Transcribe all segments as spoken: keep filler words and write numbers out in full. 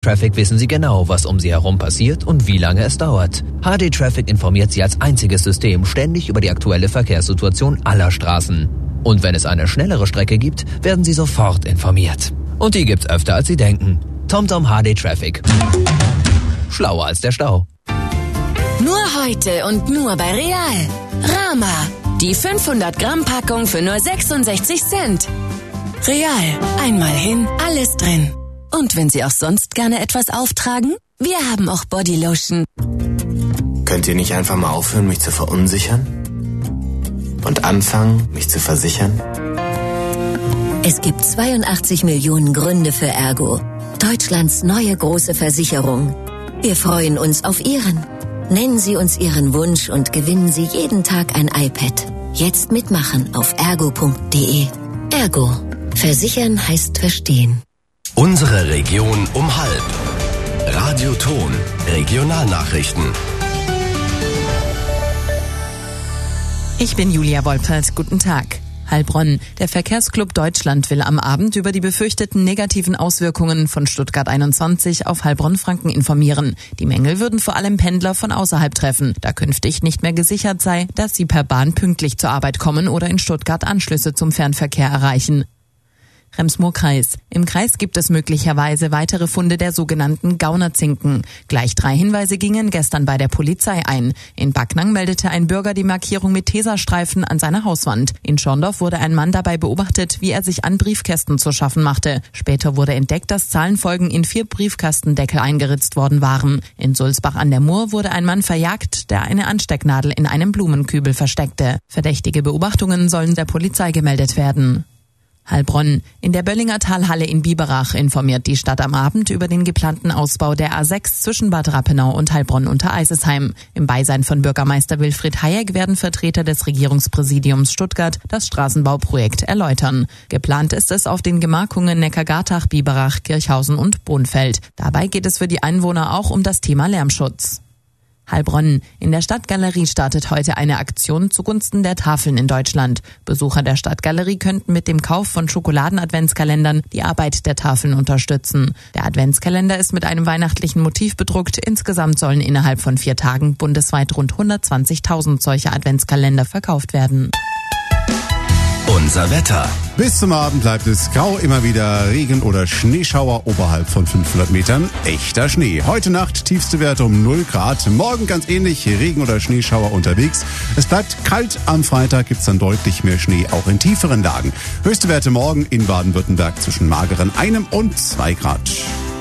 Traffic wissen Sie genau, was um Sie herum passiert und wie lange es dauert. H D Traffic informiert Sie als einziges System ständig über die aktuelle Verkehrssituation aller Straßen. Und wenn es eine schnellere Strecke gibt, werden Sie sofort informiert. Und die gibt's öfter, als Sie denken. TomTom H D Traffic. Schlauer als der Stau. Nur heute und nur bei Real. Rama. Die fünfhundert Gramm Packung für nur sechsundsechzig Cent. Real. Einmal hin, alles drin. Und wenn Sie auch sonst gerne etwas auftragen, wir haben auch Bodylotion. Könnt ihr nicht einfach mal aufhören, mich zu verunsichern? Und anfangen, mich zu versichern? Es gibt zweiundachtzig Millionen Gründe für Ergo. Deutschlands neue große Versicherung. Wir freuen uns auf Ihren. Nennen Sie uns Ihren Wunsch und gewinnen Sie jeden Tag ein iPad. Jetzt mitmachen auf ergo punkt de. Ergo. Versichern heißt verstehen. Unsere Region um halb. Radio Ton. Regionalnachrichten. Ich bin Julia Wolpert. Guten Tag. Heilbronn. Der Verkehrsclub Deutschland will am Abend über die befürchteten negativen Auswirkungen von Stuttgart einundzwanzig auf Heilbronn-Franken informieren. Die Mängel würden vor allem Pendler von außerhalb treffen, da künftig nicht mehr gesichert sei, dass sie per Bahn pünktlich zur Arbeit kommen oder in Stuttgart Anschlüsse zum Fernverkehr erreichen. Rems-Murr-Kreis. Im Kreis gibt es möglicherweise weitere Funde der sogenannten Gaunerzinken. Gleich drei Hinweise gingen gestern bei der Polizei ein. In Backnang meldete ein Bürger die Markierung mit Tesastreifen an seiner Hauswand. In Schorndorf wurde ein Mann dabei beobachtet, wie er sich an Briefkästen zu schaffen machte. Später wurde entdeckt, dass Zahlenfolgen in vier Briefkastendeckel eingeritzt worden waren. In Sulzbach an der Mur wurde ein Mann verjagt, der eine Anstecknadel in einem Blumenkübel versteckte. Verdächtige Beobachtungen sollen der Polizei gemeldet werden. Heilbronn. In der Böllinger Talhalle in Biberach informiert die Stadt am Abend über den geplanten Ausbau der A sechs zwischen Bad Rappenau und Heilbronn unter Eisesheim. Im Beisein von Bürgermeister Wilfried Hayek werden Vertreter des Regierungspräsidiums Stuttgart das Straßenbauprojekt erläutern. Geplant ist es auf den Gemarkungen Neckargartach, Biberach, Kirchhausen und Bohnfeld. Dabei geht es für die Einwohner auch um das Thema Lärmschutz. Heilbronn. In der Stadtgalerie startet heute eine Aktion zugunsten der Tafeln in Deutschland. Besucher der Stadtgalerie könnten mit dem Kauf von Schokoladen-Adventskalendern die Arbeit der Tafeln unterstützen. Der Adventskalender ist mit einem weihnachtlichen Motiv bedruckt. Insgesamt sollen innerhalb von vier Tagen bundesweit rund hundertzwanzigtausend solcher Adventskalender verkauft werden. Unser Wetter. Bis zum Abend bleibt es grau, immer wieder Regen- oder Schneeschauer oberhalb von fünfhundert Metern. Echter Schnee. Heute Nacht tiefste Werte um null Grad. Morgen ganz ähnlich, Regen- oder Schneeschauer unterwegs. Es bleibt kalt. Am Freitag gibt's dann deutlich mehr Schnee, auch in tieferen Lagen. Höchste Werte morgen in Baden-Württemberg zwischen mageren einem und zwei Grad.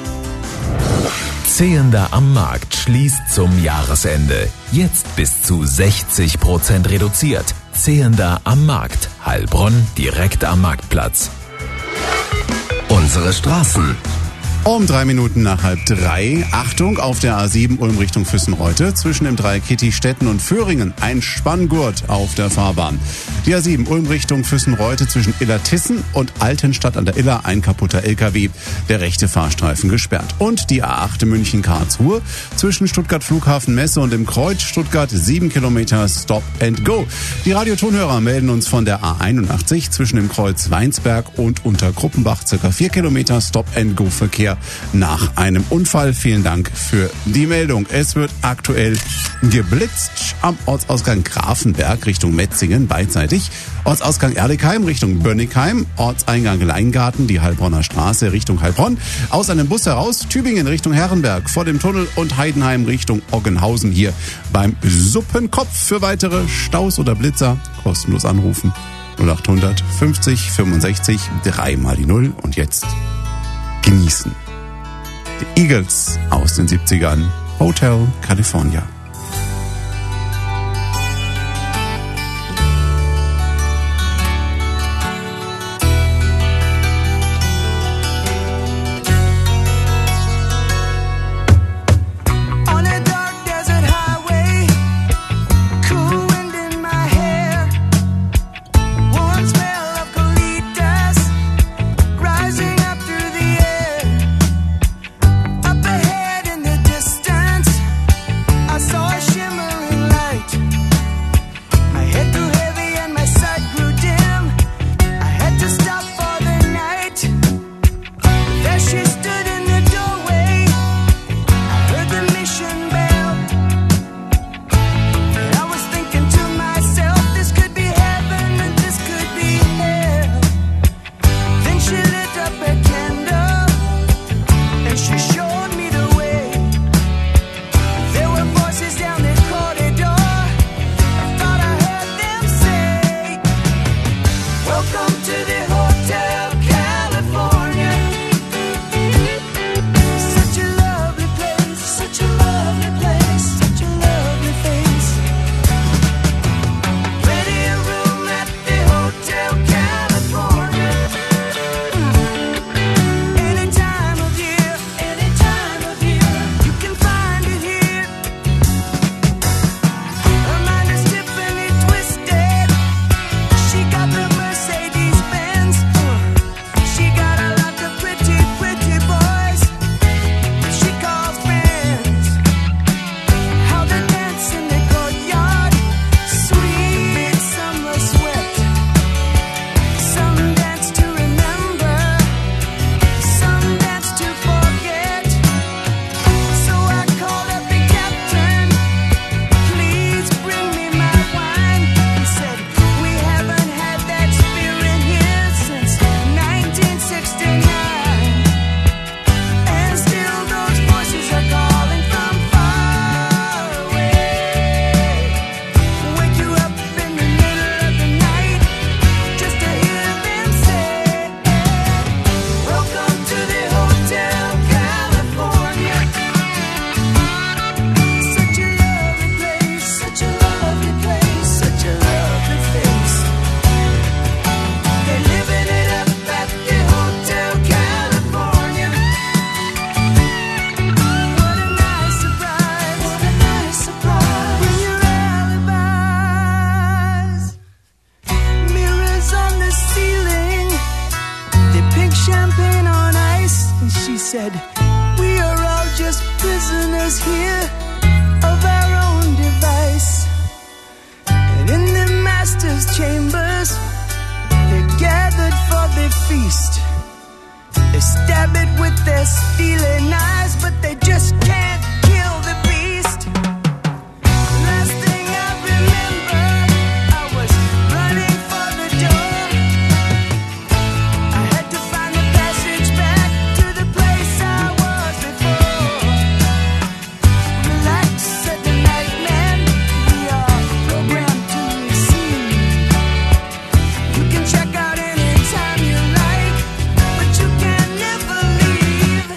Zehender am Markt schließt zum Jahresende. Jetzt bis zu sechzig Prozent reduziert. Zehender am Markt. Heilbronn direkt am Marktplatz. Unsere Straßen. Um drei Minuten nach halb drei. Achtung, auf der A sieben Ulm Richtung Füssenreute. Zwischen dem Dreieck Kitty-Stetten und Föhringen ein Spanngurt auf der Fahrbahn. Die A sieben Ulm Richtung Füssenreute zwischen Illertissen und Altenstadt an der Iller ein kaputter L K W. Der rechte Fahrstreifen gesperrt. Und die A acht München-Karlsruhe zwischen Stuttgart Flughafen Messe und dem Kreuz Stuttgart sieben Kilometer Stop and Go. Die Radiotonhörer melden uns von der A einundachtzig zwischen dem Kreuz Weinsberg und Untergruppenbach circa vier Kilometer Stop and Go Verkehr nach einem Unfall. Vielen Dank für die Meldung. Es wird aktuell geblitzt am Ortsausgang Grafenberg Richtung Metzingen beidseitig. Ortsausgang Erdekheim Richtung Bönnigheim. Ortseingang Leingarten, die Heilbronner Straße Richtung Heilbronn. Aus einem Bus heraus Tübingen Richtung Herrenberg vor dem Tunnel und Heidenheim Richtung Oggenhausen hier beim Suppenkopf. Für weitere Staus oder Blitzer kostenlos anrufen. null achthundert fünfzig fünfundsechzig dreimal die Null und jetzt genießen. Die Eagles aus den siebzigern. Hotel California. I saw just prisoners here of our own device. And in the master's chambers, they're gathered for their feast. They stab it with their steely knives, but they just can't kill the beast. Last thing I remember, I was running for the door. I had to find the passage back to the place I was before. Relax, said the nightman, we are programmed to receive. You can check out anytime you like, but you can never leave.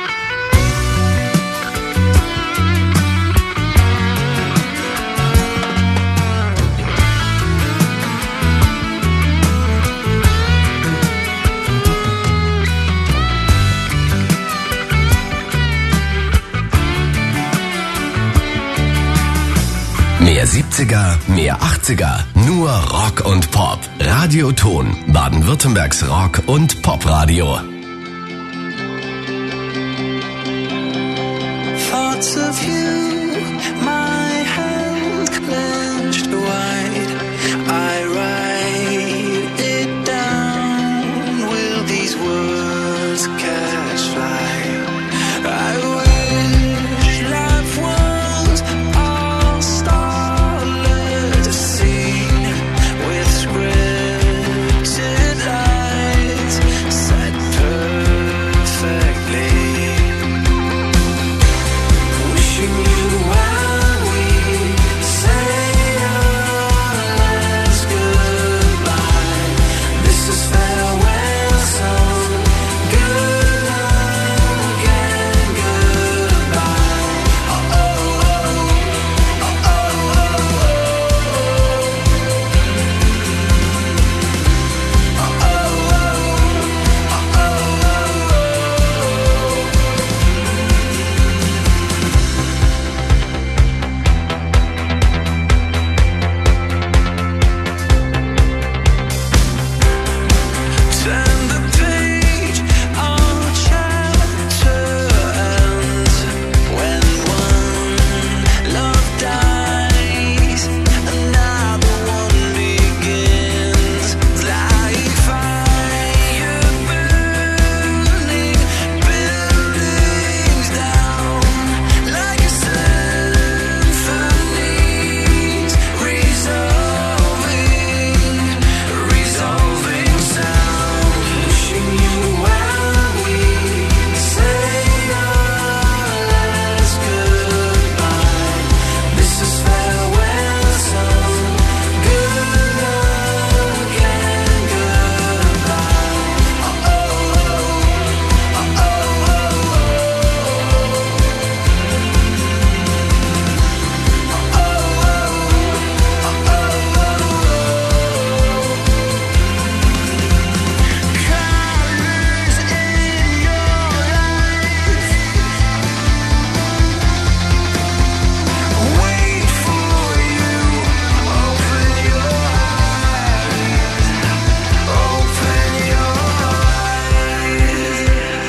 Mehr siebziger, mehr achtziger, nur Rock und Pop. Radioton, Baden-Württembergs Rock- und Popradio. Thoughts of you, my hand clenched wide. I write it down. Will these words catch fire? I wish life was all starlit, a scene with scripted lines set perfectly. Wishing you while we say our last goodbye. This is farewell song. Good luck and goodbye. Oh oh oh, oh oh oh oh, oh oh oh, oh Turn the page, our chapter ends when one love dies, another one begins. Like fire burning buildings down, like a symphony resolving, resolving sound. Wishing you while we say our last goodbye. This is farewell song. Good luck and goodbye. Oh oh oh, oh oh Colors in your life, wait for you. Open your eyes, open your eyes.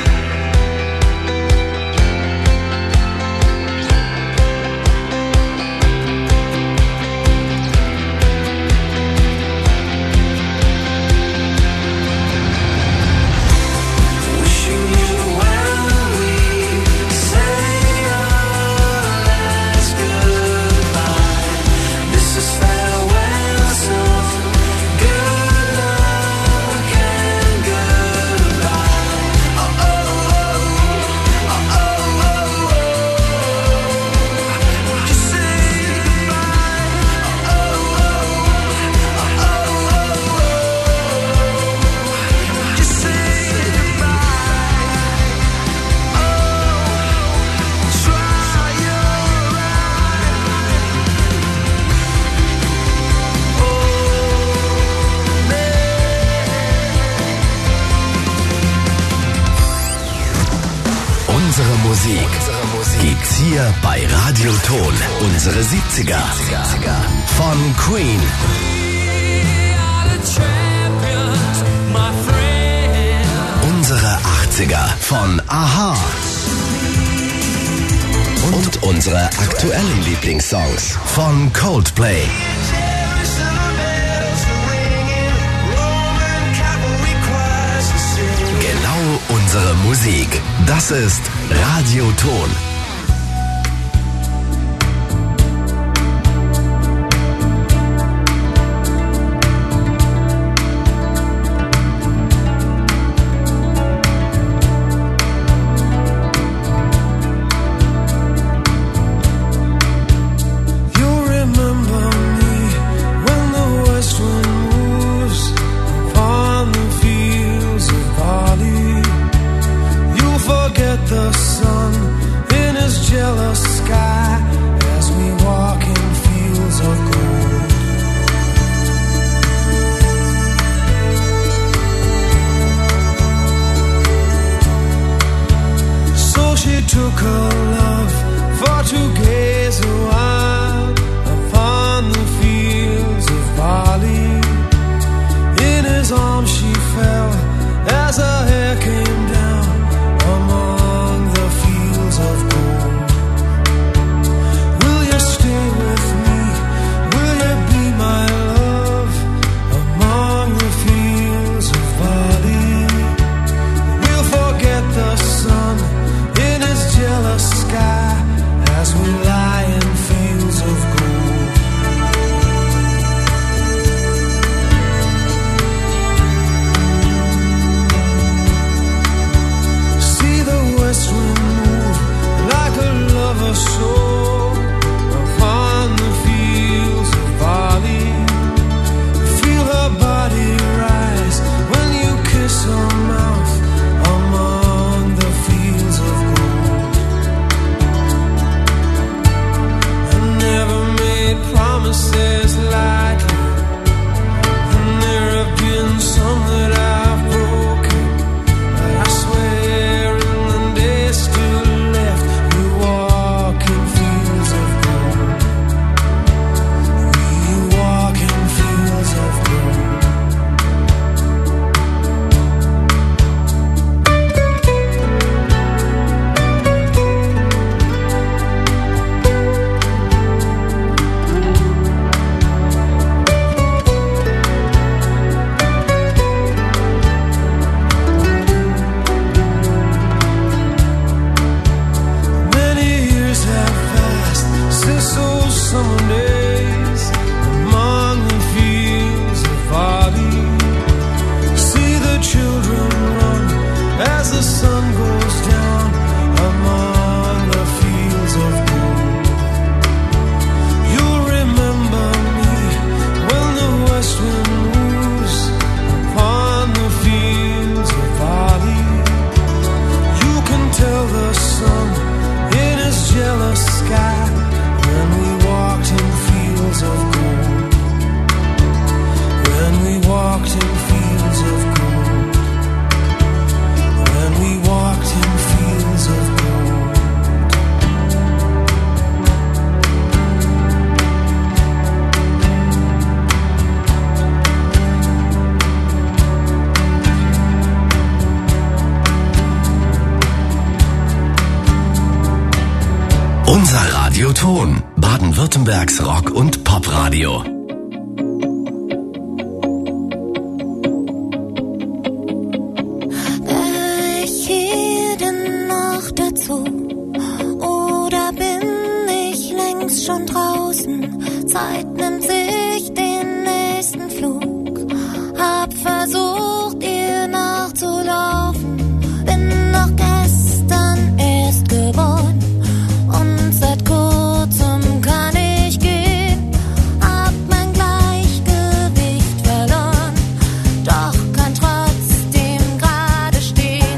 Wishing you while we say our last goodbye. This is farewell song. Good luck and goodbye. Oh oh oh, oh oh oh. Just say goodbye. Oh oh oh, oh oh oh. Just say goodbye. Oh, try your Unsere Musik gibt's hier bei Radioton. Unsere siebziger von Queen. Unsere achtziger von Aha. und unsere aktuellen Lieblingssongs von Coldplay. Genau unsere Musik. Das ist Radioton. Unser Radioton. Baden-Württembergs Rock- und Popradio. Ich hier denn noch dazu? Oder bin ich längst schon draußen? Zeit nimmt sich den nächsten Flug. Hab versucht, ihr nachzulaufen. Bin noch gestern erst geboren. Und seit kurzem kann ich gehen, hab mein Gleichgewicht verloren, doch kann trotzdem gerade stehen.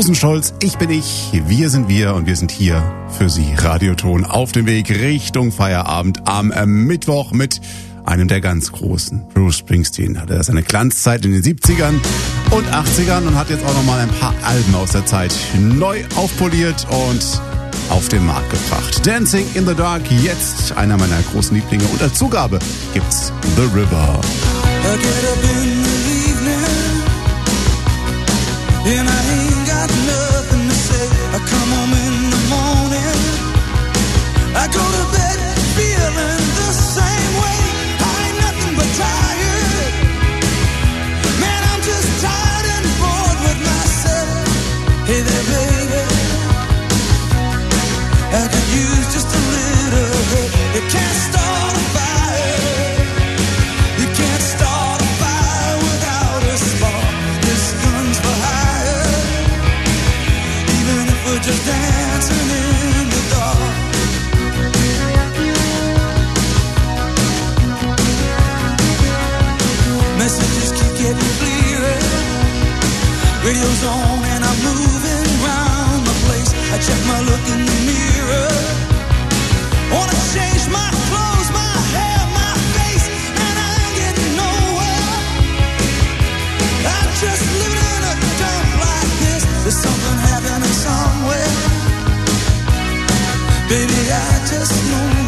Rosenstolz, ich bin ich, wir sind wir und wir sind hier für Sie. Radioton auf dem Weg Richtung Feierabend am äh, Mittwoch mit einem der ganz Großen. Bruce Springsteen hatte seine Glanzzeit in den siebzigern und achtzigern und hat jetzt auch nochmal ein paar Alben aus der Zeit neu aufpoliert und auf den Markt gebracht. Dancing in the Dark, jetzt einer meiner großen Lieblinge. Und als Zugabe gibt's The River. I get up in the evening and I ain't got nothing to say. I come home in the morning, I go to bed feeling the same way. I ain't nothing but tired, man, I'm just tired and bored with myself. Hey there baby, I could use just a little help. You can't start a fire, you can't start a fire without a spark. This gun's for hire, even if we're just dancing in the dark. Messages keep getting clearer, radio's on and I'm moving round the place. I check my look in the mirror, wanna change my clothes, my hair, my face, and I ain't getting nowhere. I'm just living in a dump like this. There's something happening somewhere, baby, I just know